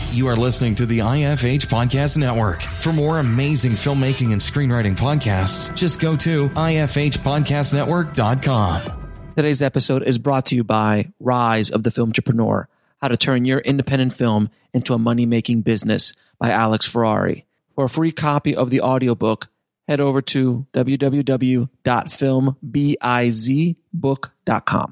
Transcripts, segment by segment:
You are listening to the IFH Podcast Network. For more amazing filmmaking and screenwriting podcasts, just go to ifhpodcastnetwork.com. Today's episode is brought to you by Rise of the Film Entrepreneur, How to Turn Your Independent Film into a Money-Making Business by Alex Ferrari. For a free copy of the audiobook, head over to www.filmbizbook.com.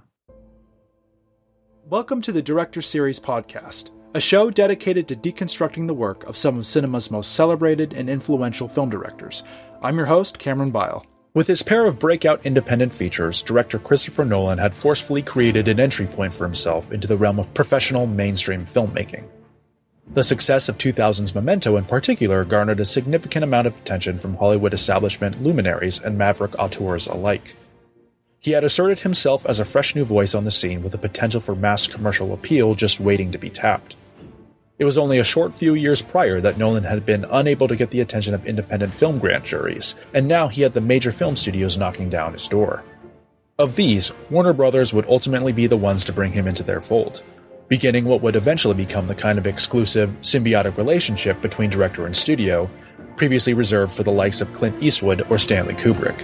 Welcome to the Director Series Podcast, a show dedicated to deconstructing the work of some of cinema's most celebrated and influential film directors. I'm your host, Cameron Bile. With his pair of breakout independent features, director Christopher Nolan had forcefully created an entry point for himself into the realm of professional mainstream filmmaking. The success of 2000's Memento in particular garnered a significant amount of attention from Hollywood establishment luminaries and maverick auteurs alike. He had asserted himself as a fresh new voice on the scene with the potential for mass commercial appeal just waiting to be tapped. It was only a short few years prior that Nolan had been unable to get the attention of independent film grand juries, and now he had the major film studios knocking down his door. Of these, Warner Brothers would ultimately be the ones to bring him into their fold, beginning what would eventually become the kind of exclusive, symbiotic relationship between director and studio, previously reserved for the likes of Clint Eastwood or Stanley Kubrick.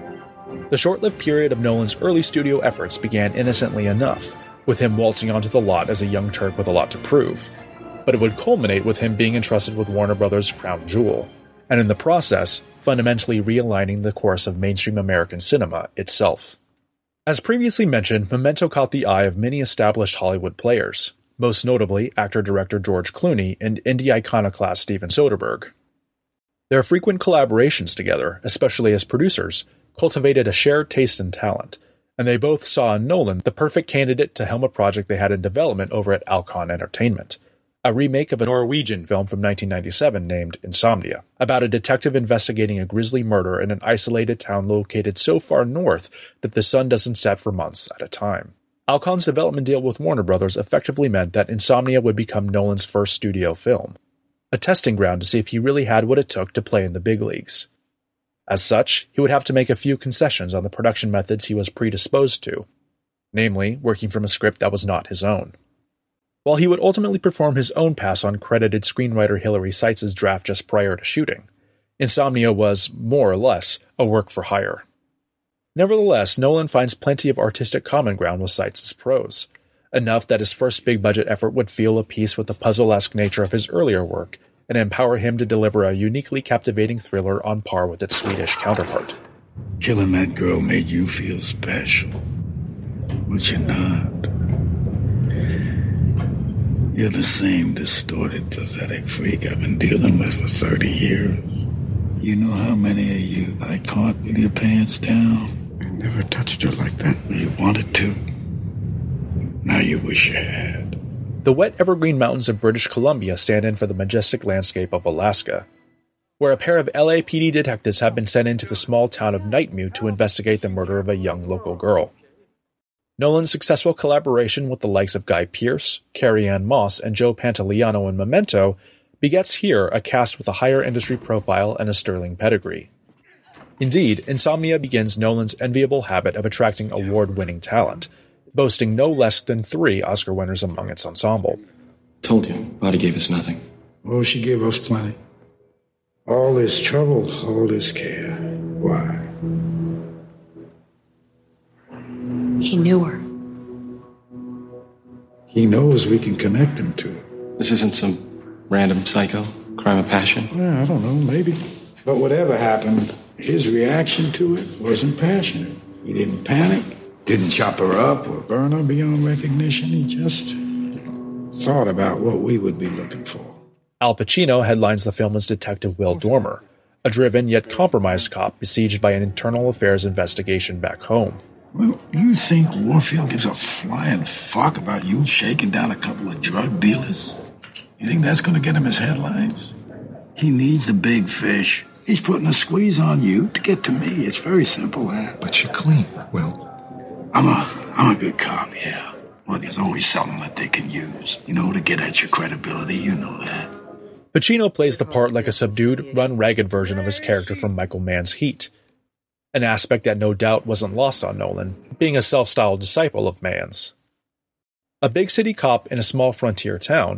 The short-lived period of Nolan's early studio efforts began innocently enough, with him waltzing onto the lot as a young Turk with a lot to prove, but it would culminate with him being entrusted with Warner Brothers' crown jewel, and in the process, fundamentally realigning the course of mainstream American cinema itself. As previously mentioned, Memento caught the eye of many established Hollywood players, most notably actor-director George Clooney and indie iconoclast Steven Soderbergh. Their frequent collaborations together, especially as producers, cultivated a shared taste and talent, and they both saw in Nolan the perfect candidate to helm a project they had in development over at Alcon Entertainment, a remake of a Norwegian film from 1997 named Insomnia, about a detective investigating a grisly murder in an isolated town located so far north that the sun doesn't set for months at a time. Alcon's development deal with Warner Brothers effectively meant that Insomnia would become Nolan's first studio film, a testing ground to see if he really had what it took to play in the big leagues. As such, he would have to make a few concessions on the production methods he was predisposed to, namely, working from a script that was not his own. While he would ultimately perform his own pass on credited screenwriter Hilary Seitz's draft just prior to shooting, Insomnia was, more or less, a work for hire. Nevertheless, Nolan finds plenty of artistic common ground with Seitz's prose, enough that his first big-budget effort would feel of piece with the puzzle-esque nature of his earlier work, and empower him to deliver a uniquely captivating thriller on par with its Swedish counterpart. Killing that girl made you feel special, but you're not. You're the same distorted, pathetic freak I've been dealing with for 30 years. You know how many of you I caught with your pants down? I never touched her like that. You wanted to. Now you wish you had. The wet evergreen mountains of British Columbia stand in for the majestic landscape of Alaska, where a pair of LAPD detectives have been sent into the small town of Nightmute to investigate the murder of a young local girl. Nolan's successful collaboration with the likes of Guy Pearce, Carrie-Anne Moss, and Joe Pantoliano in Memento begets here a cast with a higher industry profile and a sterling pedigree. Indeed, Insomnia begins Nolan's enviable habit of attracting award-winning talent, boasting no less than 3 Oscar winners among its ensemble. Told you, Body gave us nothing. Oh, she gave us plenty. All this trouble, all this care. Why? He knew her. He knows we can connect him to her. This isn't some random psycho, crime of passion. Well, I don't know, maybe. But whatever happened, his reaction to it wasn't passionate. He didn't panic, didn't chop her up or burn her beyond recognition. He just thought about what we would be looking for. Al Pacino headlines the film as Detective Will Dormer, a driven yet compromised cop besieged by an internal affairs investigation back home. Well, you think Warfield gives a flying fuck about you shaking down a couple of drug dealers? You think that's going to get him his headlines? He needs the big fish. He's putting a squeeze on you to get to me. It's very simple, that. But you're clean, Will. I'm a good cop, yeah. Well, there's always something that they can use, to get at your credibility. You know that. Pacino plays the part like a subdued, run-ragged version of his character from Michael Mann's Heat, an aspect that no doubt wasn't lost on Nolan, being a self-styled disciple of Mann's. A big city cop in a small frontier town,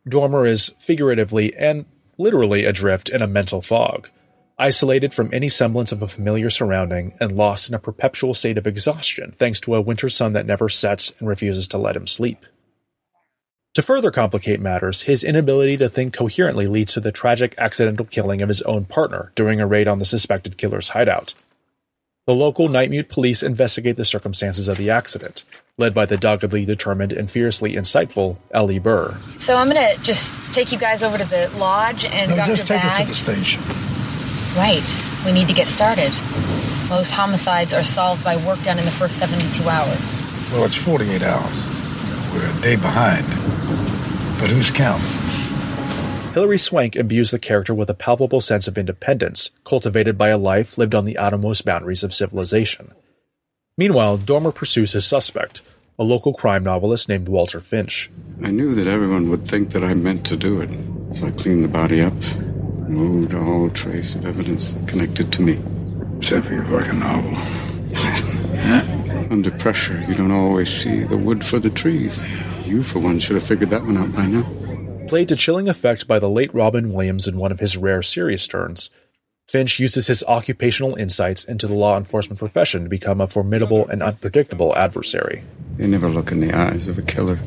Dormer is figuratively and literally adrift in a mental fog, isolated from any semblance of a familiar surrounding and lost in a perpetual state of exhaustion thanks to a winter sun that never sets and refuses to let him sleep. To further complicate matters, his inability to think coherently leads to the tragic accidental killing of his own partner during a raid on the suspected killer's hideout. The local Nightmute police investigate the circumstances of the accident, led by the doggedly determined and fiercely insightful Ellie Burr. So I'm gonna just take you guys over to the lodge and grab your just take us to bags. the station. Right. We need to get started. Most homicides are solved by work done in the first 72 hours. Well, it's 48 hours. We're a day behind. But who's counting? Hilary Swank imbues the character with a palpable sense of independence, cultivated by a life lived on the outermost boundaries of civilization. Meanwhile, Dormer pursues his suspect, a local crime novelist named Walter Finch. I knew that everyone would think that I meant to do it, so I cleaned the body up, removed all trace of evidence that connected to me. Except for your fucking novel. Under pressure, you don't always see the wood for the trees. You, for one, should have figured that one out by now. Played to chilling effect by the late Robin Williams in one of his rare serious turns, Finch uses his occupational insights into the law enforcement profession to become a formidable and unpredictable adversary. They never look in the eyes of a killer.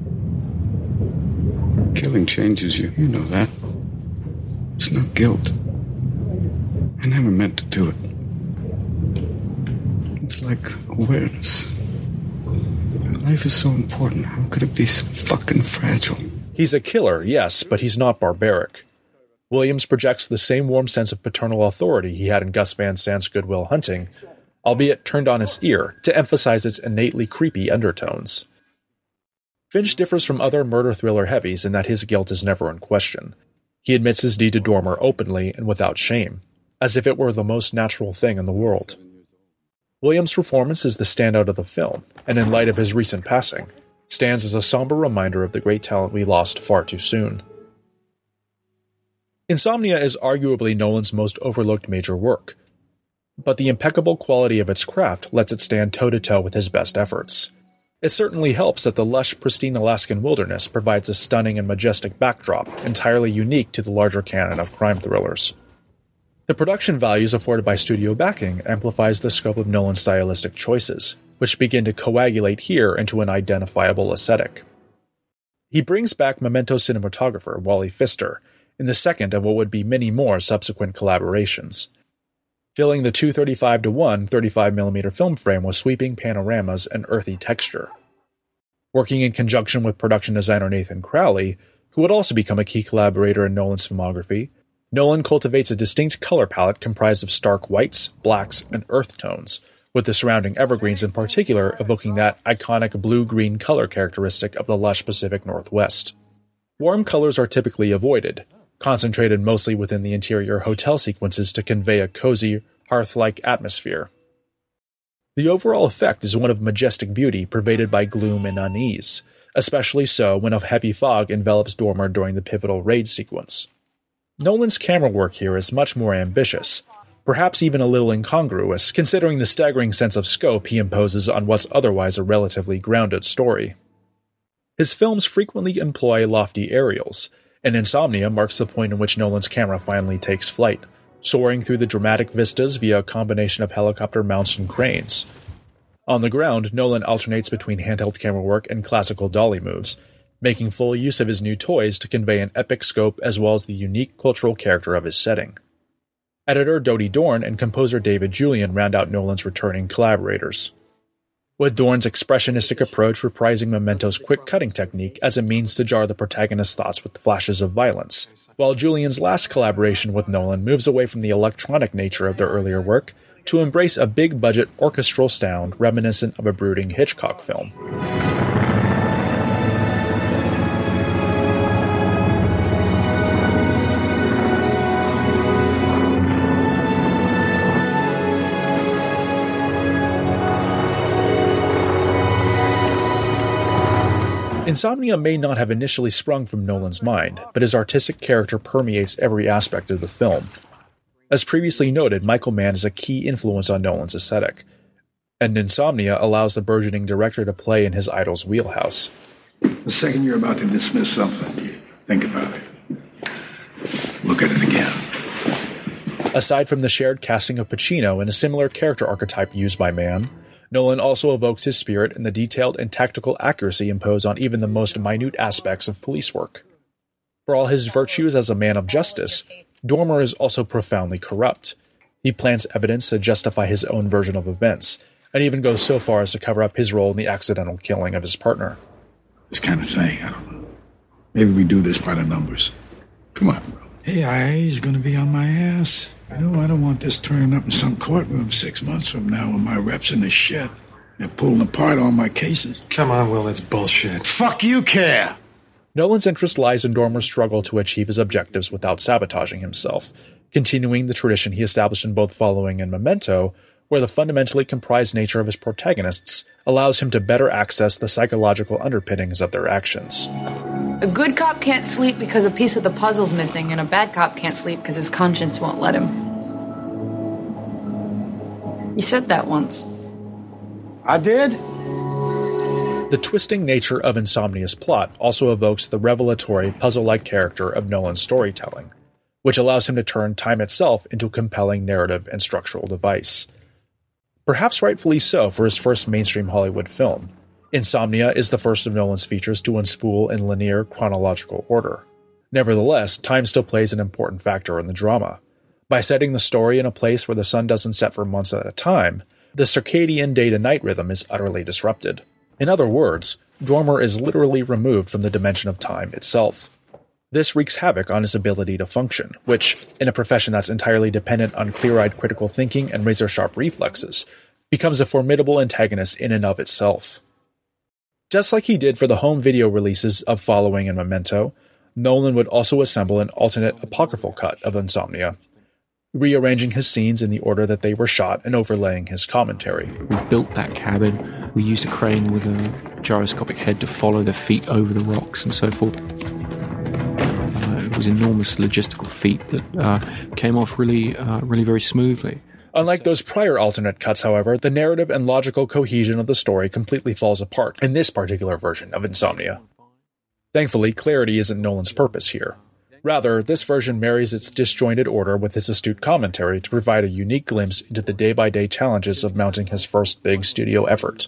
Killing changes you, you know that. It's not guilt. I never meant to do it. It's like awareness. Life is so important. How could it be so fucking fragile? He's a killer, yes, but he's not barbaric. Williams projects the same warm sense of paternal authority he had in Gus Van Sant's Good Will Hunting, albeit turned on its ear to emphasize its innately creepy undertones. Finch differs from other murder thriller heavies in that his guilt is never in question. He admits his deed to Dormer openly and without shame, as if it were the most natural thing in the world. Williams' performance is the standout of the film, and in light of his recent passing, stands as a somber reminder of the great talent we lost far too soon. Insomnia is arguably Nolan's most overlooked major work, but the impeccable quality of its craft lets it stand toe-to-toe with his best efforts. It certainly helps that the lush, pristine Alaskan wilderness provides a stunning and majestic backdrop entirely unique to the larger canon of crime thrillers. The production values afforded by studio backing amplifies the scope of Nolan's stylistic choices, which begin to coagulate here into an identifiable aesthetic. He brings back Memento cinematographer Wally Pfister in the second of what would be many more subsequent collaborations, filling the 2:35:1 35mm film frame with sweeping panoramas and earthy texture. Working in conjunction with production designer Nathan Crowley, who would also become a key collaborator in Nolan's filmography, Nolan cultivates a distinct color palette comprised of stark whites, blacks, and earth tones, with the surrounding evergreens in particular evoking that iconic blue-green color characteristic of the lush Pacific Northwest. Warm colors are typically avoided, concentrated mostly within the interior hotel sequences to convey a cozy, hearth-like atmosphere. The overall effect is one of majestic beauty pervaded by gloom and unease, especially so when a heavy fog envelops Dormer during the pivotal raid sequence. Nolan's camera work here is much more ambitious, perhaps even a little incongruous, considering the staggering sense of scope he imposes on what's otherwise a relatively grounded story. His films frequently employ lofty aerials, and Insomnia marks the point in which Nolan's camera finally takes flight, soaring through the dramatic vistas via a combination of helicopter mounts and cranes. On the ground, Nolan alternates between handheld camera work and classical dolly moves, making full use of his new toys to convey an epic scope as well as the unique cultural character of his setting. Editor Dodie Dorn and composer David Julian round out Nolan's returning collaborators, with Dorn's expressionistic approach reprising Memento's quick cutting technique as a means to jar the protagonist's thoughts with flashes of violence, while Julian's last collaboration with Nolan moves away from the electronic nature of their earlier work to embrace a big-budget orchestral sound reminiscent of a brooding Hitchcock film. Insomnia may not have initially sprung from Nolan's mind, but his artistic character permeates every aspect of the film. As previously noted, Michael Mann is a key influence on Nolan's aesthetic, and Insomnia allows the burgeoning director to play in his idol's wheelhouse. The second you're about to dismiss something, Think about it. Look at it again. Aside from the shared casting of Pacino and a similar character archetype used by Mann, Nolan also evokes his spirit in the detailed and tactical accuracy imposed on even the most minute aspects of police work. For all his virtues as a man of justice, Dormer is also profoundly corrupt. He plants evidence to justify his own version of events, and even goes so far as to cover up his role in the accidental killing of his partner. This kind of thing, I don't know. Maybe we do this by the numbers. Come on, bro. AIA's gonna be on my ass. I don't want this turning up in some courtroom 6 months from now when my rep's in the shit. They're pulling apart all my cases. Come on, Will, that's bullshit. Fuck you care! Nolan's interest lies in Dormer's struggle to achieve his objectives without sabotaging himself, continuing the tradition he established in both Following and Memento, where the fundamentally comprised nature of his protagonists allows him to better access the psychological underpinnings of their actions. A good cop can't sleep because a piece of the puzzle's missing, and a bad cop can't sleep because his conscience won't let him. You said that once. I did? The twisting nature of Insomnia's plot also evokes the revelatory, puzzle-like character of Nolan's storytelling, which allows him to turn time itself into a compelling narrative and structural device. Perhaps rightfully so for his first mainstream Hollywood film, Insomnia is the first of Nolan's features to unspool in linear, chronological order. Nevertheless, time still plays an important factor in the drama. By setting the story in a place where the sun doesn't set for months at a time, the circadian day-to-night rhythm is utterly disrupted. In other words, Dormer is literally removed from the dimension of time itself. This wreaks havoc on his ability to function, which, in a profession that's entirely dependent on clear-eyed critical thinking and razor-sharp reflexes, becomes a formidable antagonist in and of itself. Just like he did for the home video releases of Following and Memento, Nolan would also assemble an alternate apocryphal cut of Insomnia, rearranging his scenes in the order that they were shot and overlaying his commentary. We built that cabin. We used a crane with a gyroscopic head to follow the feet over the rocks and so forth. It was an enormous logistical feat that came off really very smoothly. Unlike those prior alternate cuts, however, the narrative and logical cohesion of the story completely falls apart in this particular version of Insomnia. Thankfully, clarity isn't Nolan's purpose here. Rather, this version marries its disjointed order with his astute commentary to provide a unique glimpse into the day-by-day challenges of mounting his first big studio effort.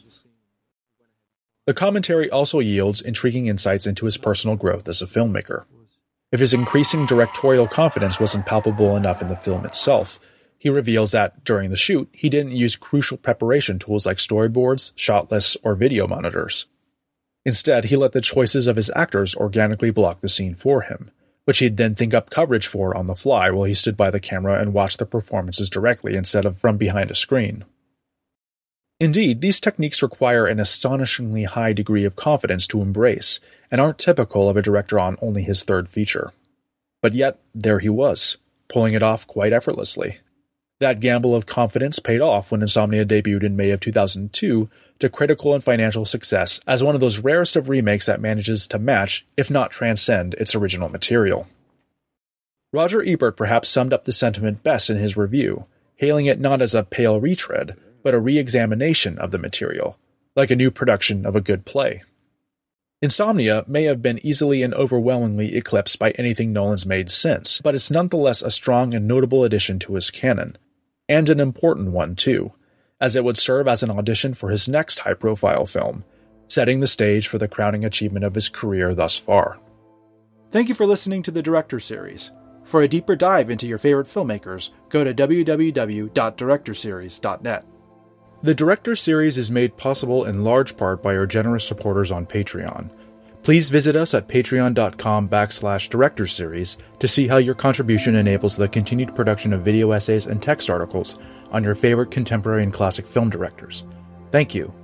The commentary also yields intriguing insights into his personal growth as a filmmaker. If his increasing directorial confidence wasn't palpable enough in the film itself, he reveals that, during the shoot, he didn't use crucial preparation tools like storyboards, shot lists, or video monitors. Instead, he let the choices of his actors organically block the scene for him, which he'd then think up coverage for on the fly while he stood by the camera and watched the performances directly instead of from behind a screen. Indeed, these techniques require an astonishingly high degree of confidence to embrace, and aren't typical of a director on only his third feature. But yet, there he was, pulling it off quite effortlessly. That gamble of confidence paid off when Insomnia debuted in May of 2002 to critical and financial success as one of those rarest of remakes that manages to match, if not transcend, its original material. Roger Ebert perhaps summed up the sentiment best in his review, hailing it not as a pale retread, but a re-examination of the material, like a new production of a good play. Insomnia may have been easily and overwhelmingly eclipsed by anything Nolan's made since, but it's nonetheless a strong and notable addition to his canon, and an important one too, as it would serve as an audition for his next high-profile film, setting the stage for the crowning achievement of his career thus far. Thank you for listening to the Director Series. For a deeper dive into your favorite filmmakers, go to www.directorseries.net. The Director Series is made possible in large part by our generous supporters on Patreon. Please visit us at patreon.com/directorseries to see how your contribution enables the continued production of video essays and text articles on your favorite contemporary and classic film directors. Thank you.